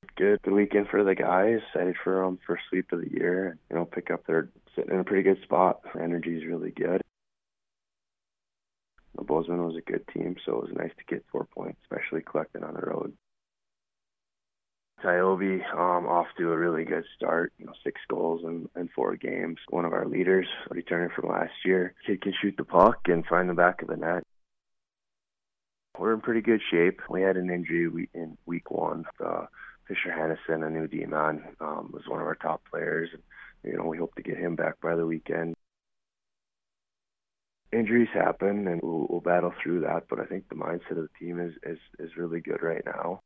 Good weekend for the guys. Excited for them for sweep of the year. Pick up their sitting in a pretty good spot. Energy is really good. The Bozeman was a good team, so it was nice to get 4 points, especially collecting on the road. Tiobe off to a really good start. 6 goals in 4 games. One of our leaders, returning from last year. Kid can shoot the puck and find the back of the net. We're in pretty good shape. We had an injury in week 1. Fisher Hannison, a new D-man, was one of our top players. We hope to get him back by the weekend. Injuries happen, and we'll battle through that. But I think the mindset of the team is really good right now.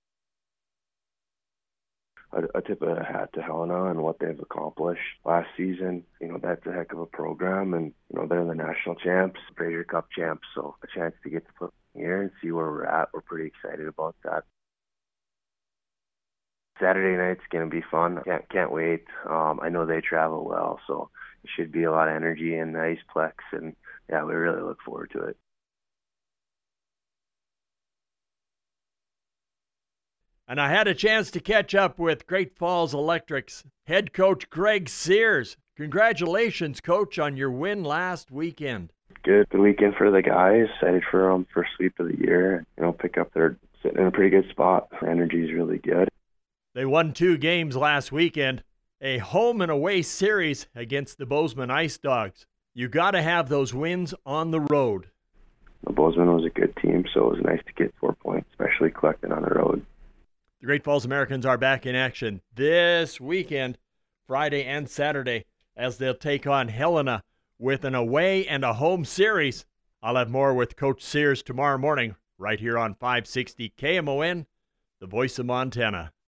I tip a hat to Helena and what they've accomplished last season. That's a heck of a program, and they're the national champs, Fraser Cup champs. So a chance to get to put here and see where we're at. We're pretty excited about that. Saturday night's going to be fun. Can't wait. I know they travel well, so it should be a lot of energy in the Iceplex, and yeah, we really look forward to it. And I had a chance to catch up with Great Falls Electric's head coach Greg Sears. Congratulations, Coach, on your win last weekend. Good weekend for the guys. Excited for them for sweep of the year. Pick up their sitting in a pretty good spot. Energy is really good. They won 2 games last weekend, a home and away series against the Bozeman Ice Dogs. You got to have those wins on the road. The Bozeman was a good team, so it was nice to get 4 points, especially collecting on the road. The Great Falls Americans are back in action this weekend, Friday and Saturday, as they'll take on Helena with an away and a home series. I'll have more with Coach Sears tomorrow morning right here on 560 KMON, the voice of Montana.